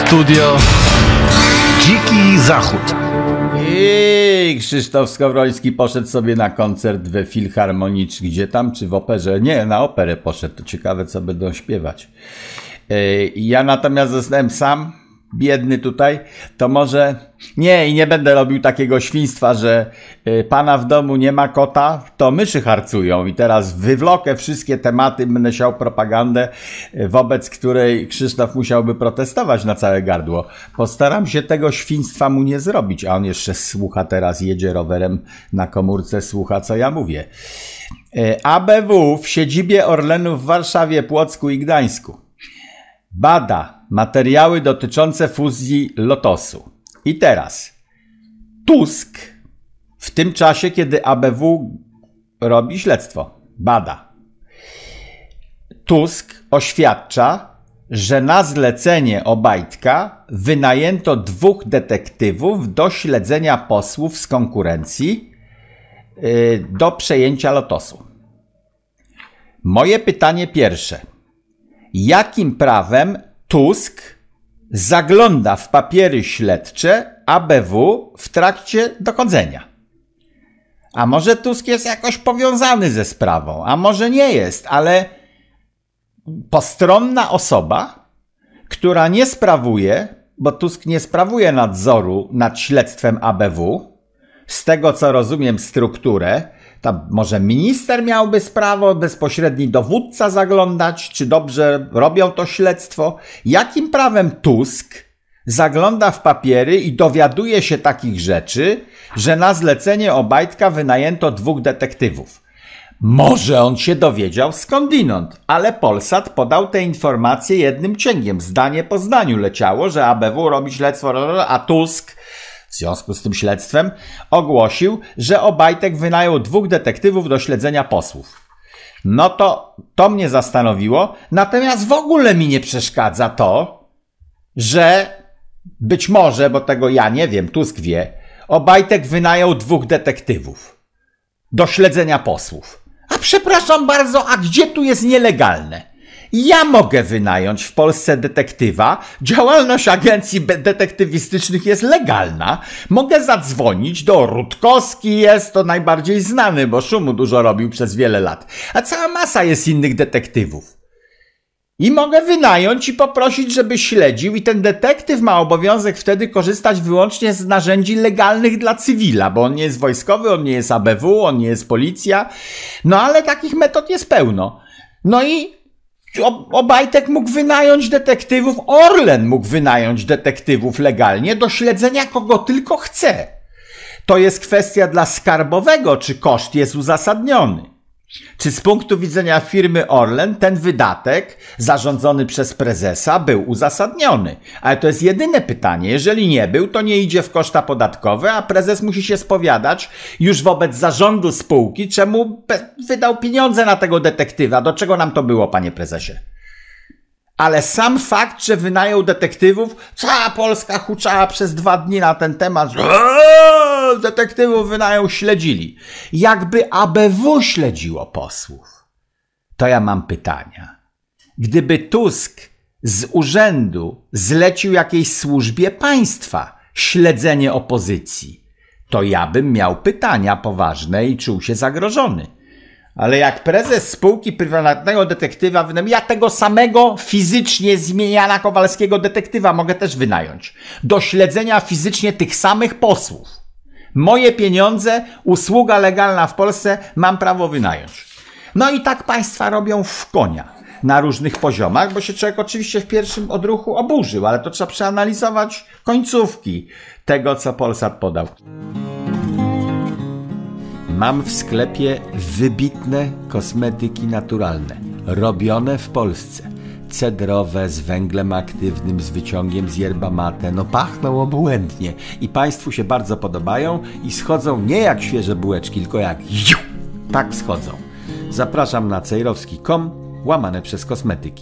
Studio Dziki Zachód. I Krzysztof Skowroński poszedł sobie na koncert we Filharmonicznym, gdzie tam, czy w operze? Nie, na operę poszedł, to ciekawe, co będą śpiewać. Ja natomiast zostałem sam, biedny tutaj, to może nie, i nie będę robił takiego świństwa, że pana w domu nie ma kota, to myszy harcują i teraz wywlokę wszystkie tematy, będę siał propagandę, wobec której Krzysztof musiałby protestować na całe gardło. Postaram się tego świństwa mu nie zrobić, a on jeszcze słucha teraz, jedzie rowerem na komórce, słucha, co ja mówię. ABW w siedzibie Orlenu w Warszawie, Płocku i Gdańsku bada materiały dotyczące fuzji Lotosu. I teraz Tusk w tym czasie, kiedy ABW robi śledztwo, bada. Tusk oświadcza, że na zlecenie Obajtka wynajęto 2 detektywów do śledzenia posłów z konkurencji do przejęcia Lotosu. Moje pytanie pierwsze. Jakim prawem Tusk zagląda w papiery śledcze ABW w trakcie dochodzenia? A może Tusk jest jakoś powiązany ze sprawą, a może nie jest, ale postronna osoba, która nie sprawuje, bo Tusk nie sprawuje nadzoru nad śledztwem ABW, z tego co rozumiem strukturę, tam może minister miałby sprawę, bezpośredni dowódca zaglądać, czy dobrze robią to śledztwo. Jakim prawem Tusk zagląda w papiery i dowiaduje się takich rzeczy, że na zlecenie Obajtka wynajęto 2 detektywów? Może on się dowiedział skądinąd, ale Polsat podał te informacje jednym ciągiem. Zdanie po zdaniu leciało, że ABW robi śledztwo, a Tusk w związku z tym śledztwem ogłosił, że Obajtek wynajął 2 detektywów do śledzenia posłów. No to mnie zastanowiło, natomiast w ogóle mi nie przeszkadza to, że być może, bo tego ja nie wiem, Tusk wie, Obajtek wynajął 2 detektywów do śledzenia posłów. A przepraszam bardzo, a gdzie tu jest nielegalne? Ja mogę wynająć w Polsce detektywa, działalność agencji detektywistycznych jest legalna, mogę zadzwonić do Rutkowski, jest to najbardziej znany, bo szumu dużo robił przez wiele lat, a cała masa jest innych detektywów. I mogę wynająć i poprosić, żeby śledził i ten detektyw ma obowiązek wtedy korzystać wyłącznie z narzędzi legalnych dla cywila, bo on nie jest wojskowy, on nie jest ABW, on nie jest policja, no ale takich metod jest pełno. No i Obajtek mógł wynająć detektywów, Orlen mógł wynająć detektywów legalnie do śledzenia kogo tylko chce. To jest kwestia dla skarbowego, czy koszt jest uzasadniony. Czy z punktu widzenia firmy Orlen ten wydatek zarządzony przez prezesa był uzasadniony? Ale to jest jedyne pytanie. Jeżeli nie był, to nie idzie w koszta podatkowe, a prezes musi się spowiadać już wobec zarządu spółki, czemu wydał pieniądze na tego detektywa. Do czego nam to było, panie prezesie? Ale sam fakt, że wynajął detektywów, cała Polska huczała przez 2 dni na ten temat, że detektywów wynajął, śledzili. Jakby ABW śledziło posłów. To ja mam pytania. Gdyby Tusk z urzędu zlecił jakiejś służbie państwa śledzenie opozycji, to ja bym miał pytania poważne i czuł się zagrożony. Ale jak prezes spółki prywatnego detektywa ja tego samego fizycznie z imienia Jana Kowalskiego detektywa mogę też wynająć. Do śledzenia fizycznie tych samych posłów. Moje pieniądze, usługa legalna w Polsce, mam prawo wynająć. No i tak państwa robią w konia na różnych poziomach, bo się człowiek oczywiście w pierwszym odruchu oburzył, ale to trzeba przeanalizować końcówki tego, co Polsat podał. Mam w sklepie wybitne kosmetyki naturalne, robione w Polsce. Cedrowe, z węglem aktywnym, z wyciągiem z yerba mate, no pachną obłędnie i państwu się bardzo podobają i schodzą nie jak świeże bułeczki, tylko jak tak schodzą. Zapraszam na cejrowski.com /kosmetyki.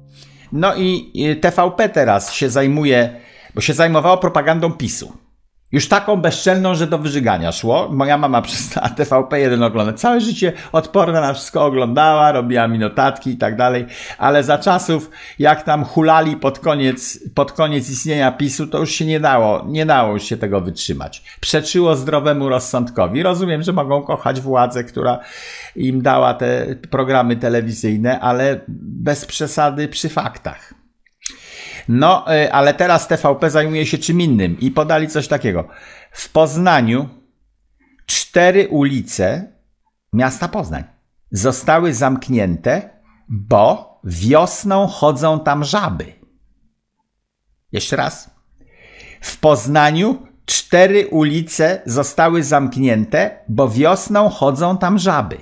No i TVP teraz się zajmuje, bo się zajmowało propagandą PiS-u. Już taką bezczelną, że do wyżygania szło. Moja mama przestała TVP1 oglądać. Całe życie odporna na wszystko oglądała, robiła mi notatki i tak dalej, ale za czasów, jak tam hulali pod koniec istnienia PiS-u, to już się nie dało już się tego wytrzymać. Przeczyło zdrowemu rozsądkowi. Rozumiem, że mogą kochać władzę, która im dała te programy telewizyjne, ale bez przesady przy faktach. No, ale teraz TVP zajmuje się czym innym i podali coś takiego. W Poznaniu 4 ulice miasta Poznań zostały zamknięte, bo wiosną chodzą tam żaby. Jeszcze raz. W Poznaniu 4 ulice zostały zamknięte, bo wiosną chodzą tam żaby.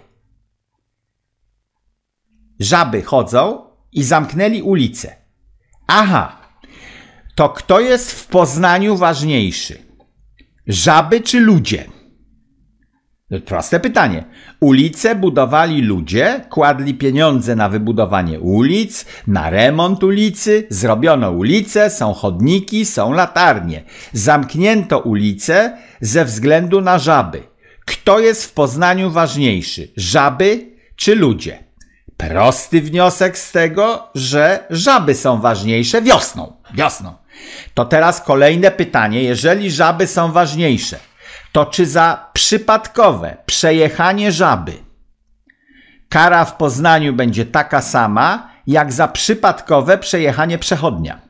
Żaby chodzą i zamknęli ulicę. Aha, to kto jest w Poznaniu ważniejszy? Żaby czy ludzie? Proste pytanie. Ulice budowali ludzie, kładli pieniądze na wybudowanie ulic, na remont ulicy, zrobiono ulice, są chodniki, są latarnie. Zamknięto ulice ze względu na żaby. Kto jest w Poznaniu ważniejszy? Żaby czy ludzie? Prosty wniosek z tego, że żaby są ważniejsze wiosną. To teraz kolejne pytanie. Jeżeli żaby są ważniejsze, to czy za przypadkowe przejechanie żaby kara w Poznaniu będzie taka sama, jak za przypadkowe przejechanie przechodnia?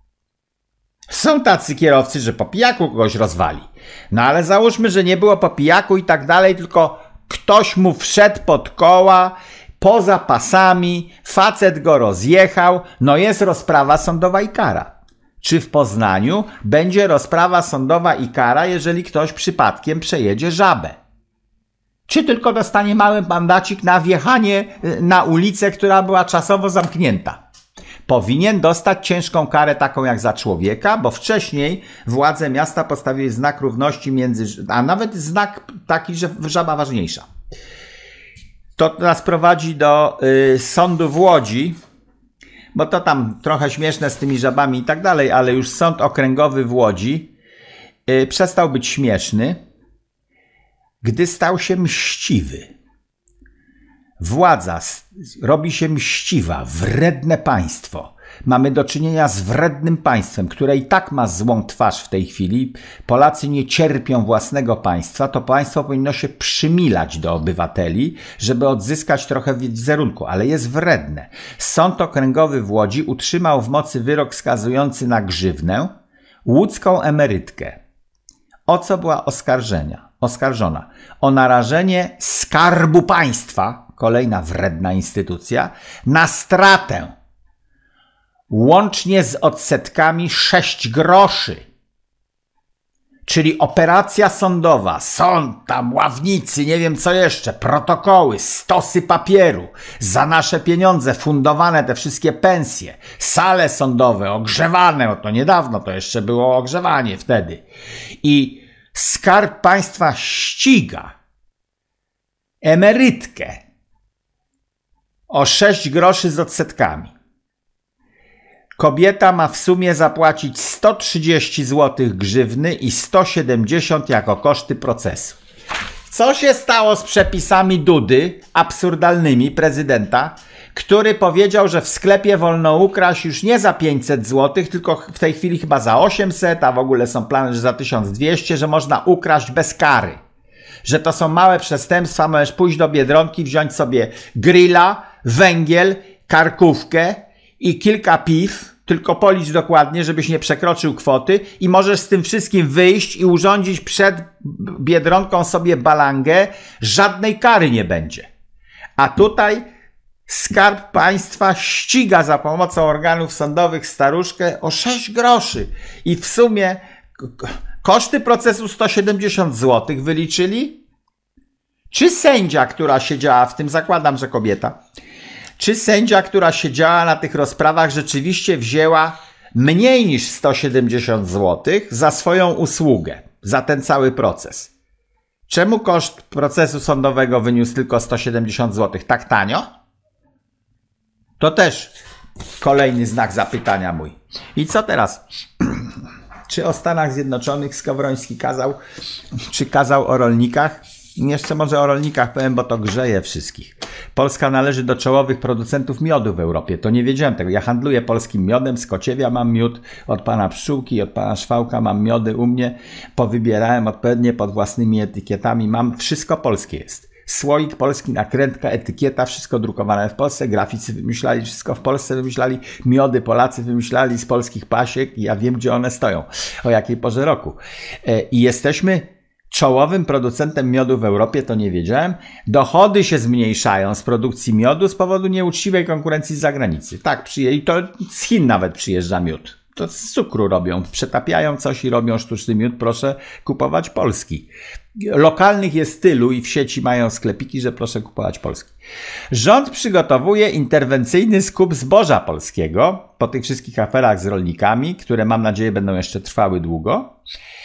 Są tacy kierowcy, że po pijaku kogoś rozwali. No ale załóżmy, że nie było po pijaku i tak dalej, tylko ktoś mu wszedł pod koła, poza pasami, facet go rozjechał, no jest rozprawa sądowa i kara. Czy w Poznaniu będzie rozprawa sądowa i kara, jeżeli ktoś przypadkiem przejedzie żabę? Czy tylko dostanie mały mandacik na wjechanie na ulicę, która była czasowo zamknięta? Powinien dostać ciężką karę taką jak za człowieka, bo wcześniej władze miasta postawiły znak równości a nawet znak taki, że żaba ważniejsza. To nas prowadzi do sądu w Łodzi, bo to tam trochę śmieszne z tymi żabami i tak dalej, ale już sąd okręgowy w Łodzi przestał być śmieszny, gdy stał się mściwy. Władza robi się mściwa, wredne państwo. Mamy do czynienia z wrednym państwem, które i tak ma złą twarz w tej chwili. Polacy nie cierpią własnego państwa. To państwo powinno się przymilać do obywateli, żeby odzyskać trochę wizerunku, ale jest wredne. Sąd okręgowy w Łodzi utrzymał w mocy wyrok skazujący na grzywnę łódzką emerytkę. O co była oskarżona? O narażenie Skarbu Państwa, kolejna wredna instytucja, na stratę. Łącznie z odsetkami 6 groszy. Czyli operacja sądowa, sąd tam, ławnicy, nie wiem co jeszcze, protokoły, stosy papieru, za nasze pieniądze fundowane te wszystkie pensje, sale sądowe ogrzewane, no to niedawno to jeszcze było ogrzewanie wtedy. I Skarb Państwa ściga emerytkę o 6 groszy z odsetkami. Kobieta ma w sumie zapłacić 130 zł grzywny i 170 jako koszty procesu. Co się stało z przepisami Dudy, absurdalnymi, prezydenta, który powiedział, że w sklepie wolno ukraść już nie za 500 zł, tylko w tej chwili chyba za 800, a w ogóle są plany, że za 1200, że można ukraść bez kary. Że to są małe przestępstwa, możesz pójść do Biedronki, wziąć sobie grilla, węgiel, karkówkę i kilka piw, tylko policz dokładnie, żebyś nie przekroczył kwoty i możesz z tym wszystkim wyjść i urządzić przed Biedronką sobie balangę, żadnej kary nie będzie. A tutaj Skarb Państwa ściga za pomocą organów sądowych staruszkę o 6 groszy i w sumie koszty procesu 170 zł wyliczyli? Czy sędzia, która siedziała w tym, zakładam, że kobieta, czy sędzia, która siedziała na tych rozprawach, rzeczywiście wzięła mniej niż 170 zł za swoją usługę, za ten cały proces? Czemu koszt procesu sądowego wyniósł tylko 170 zł? Tak tanio? To też kolejny znak zapytania mój. I co teraz? Czy o Stanach Zjednoczonych Skowroński kazał o rolnikach? Jeszcze może o rolnikach powiem, bo to grzeje wszystkich. Polska należy do czołowych producentów miodu w Europie. To nie wiedziałem tego. Ja handluję polskim miodem, z Kociewia mam miód, od pana Pszczółki, od pana Szwałka mam miody u mnie. Powybierałem odpowiednie pod własnymi etykietami. Mam, wszystko polskie jest. Słoik polski, nakrętka, etykieta, wszystko drukowane w Polsce. Graficy wymyślali, wszystko w Polsce wymyślali. Miody Polacy wymyślali z polskich pasiek i ja wiem, gdzie one stoją. O jakiej porze roku. I jesteśmy czołowym producentem miodu w Europie, to nie wiedziałem. Dochody się zmniejszają z produkcji miodu z powodu nieuczciwej konkurencji z zagranicy. Tak, i to z Chin nawet przyjeżdża miód. To z cukru robią, przetapiają coś i robią sztuczny miód. Proszę kupować polski. Lokalnych jest tylu i w sieci mają sklepiki, że proszę kupować polski. Rząd przygotowuje interwencyjny skup zboża polskiego po tych wszystkich aferach z rolnikami, które mam nadzieję będą jeszcze trwały długo.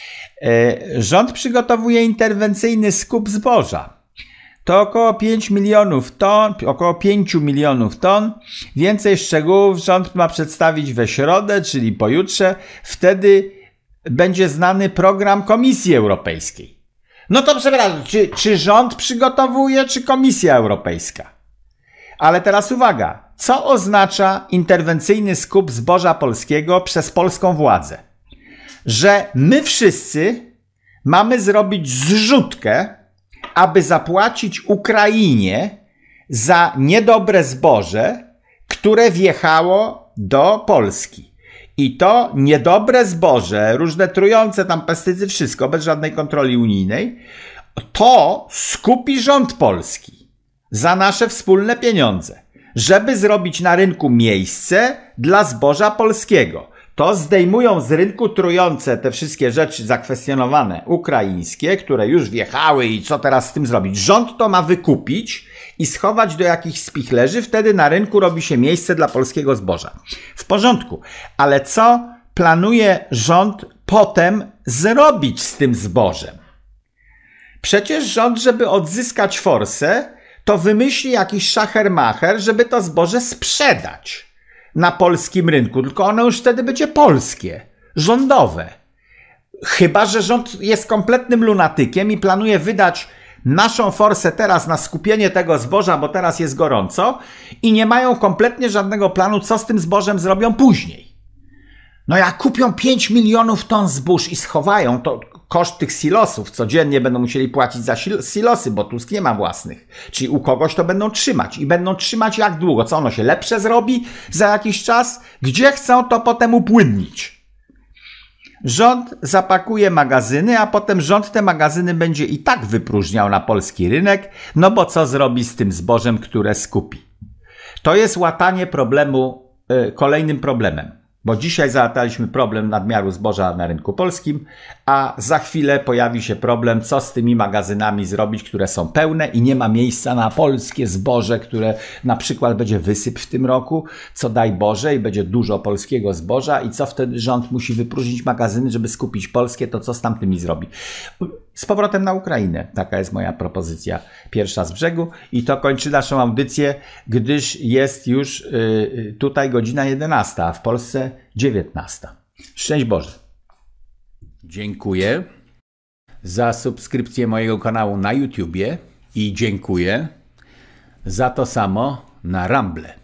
Rząd przygotowuje interwencyjny skup zboża. To około 5 milionów ton, około 5 milionów ton. Więcej szczegółów rząd ma przedstawić we środę, czyli pojutrze. Wtedy będzie znany program Komisji Europejskiej. No to przepraszam, czy rząd przygotowuje, czy Komisja Europejska? Ale teraz uwaga, co oznacza interwencyjny skup zboża polskiego przez polską władzę? Że my wszyscy mamy zrobić zrzutkę, aby zapłacić Ukrainie za niedobre zboże, które wjechało do Polski. I to niedobre zboże, różne trujące tam pestycydy, wszystko bez żadnej kontroli unijnej, to skupi rząd polski za nasze wspólne pieniądze, żeby zrobić na rynku miejsce dla zboża polskiego. To zdejmują z rynku trujące te wszystkie rzeczy zakwestionowane ukraińskie, które już wjechały i co teraz z tym zrobić? Rząd to ma wykupić i schować do jakichś spichlerzy, wtedy na rynku robi się miejsce dla polskiego zboża. W porządku, ale co planuje rząd potem zrobić z tym zbożem? Przecież rząd, żeby odzyskać forsę, to wymyśli jakiś szachermacher, żeby to zboże sprzedać na polskim rynku, tylko ono już wtedy będzie polskie, rządowe. Chyba że rząd jest kompletnym lunatykiem i planuje wydać naszą forsę teraz na skupienie tego zboża, bo teraz jest gorąco i nie mają kompletnie żadnego planu, co z tym zbożem zrobią później. No jak kupią 5 milionów ton zbóż i schowają, to koszt tych silosów codziennie będą musieli płacić za silosy, bo Tusk nie ma własnych. Czyli u kogoś to będą trzymać. I będą trzymać jak długo? Co ono się lepsze zrobi za jakiś czas? Gdzie chcą to potem upłynnić? Rząd zapakuje magazyny, a potem rząd te magazyny będzie i tak wypróżniał na polski rynek, no bo co zrobi z tym zbożem, które skupi? To jest łatanie problemu kolejnym problemem. Bo dzisiaj załataliśmy problem nadmiaru zboża na rynku polskim, a za chwilę pojawi się problem, co z tymi magazynami zrobić, które są pełne i nie ma miejsca na polskie zboże, które na przykład będzie wysyp w tym roku, co daj Boże i będzie dużo polskiego zboża i co wtedy rząd musi wypróżnić magazyny, żeby skupić polskie, to co z tamtymi zrobi? Z powrotem na Ukrainę. Taka jest moja propozycja pierwsza z brzegu i to kończy naszą audycję, gdyż jest już tutaj godzina 11, a w Polsce 19. Szczęść Boże. Dziękuję za subskrypcję mojego kanału na YouTubie i dziękuję za to samo na Rumble.